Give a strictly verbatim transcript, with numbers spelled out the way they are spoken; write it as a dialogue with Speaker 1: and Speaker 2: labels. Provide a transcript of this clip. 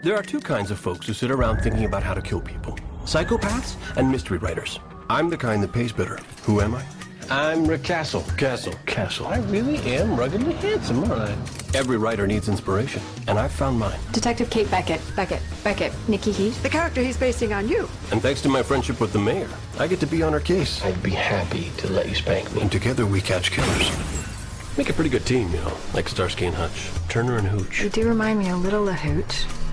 Speaker 1: There are two kinds of folks who sit around thinking about how to kill people. Psychopaths and mystery writers. I'm the kind that pays better. Who am I? I'm Rick Castle. Castle. Castle. I really am ruggedly handsome, aren't I? Every writer needs inspiration, and I've found mine.
Speaker 2: Detective Kate Beckett. Beckett. Beckett. Nikki Heath.
Speaker 3: The character he's basing on you.
Speaker 1: And thanks to my friendship with the mayor, I get to be on her case. I'd be happy to let you spank me. And together we catch killers. Make a pretty good team, you know, like Starsky and Hutch, Turner and Hooch.
Speaker 2: You do remind me a little of Hooch.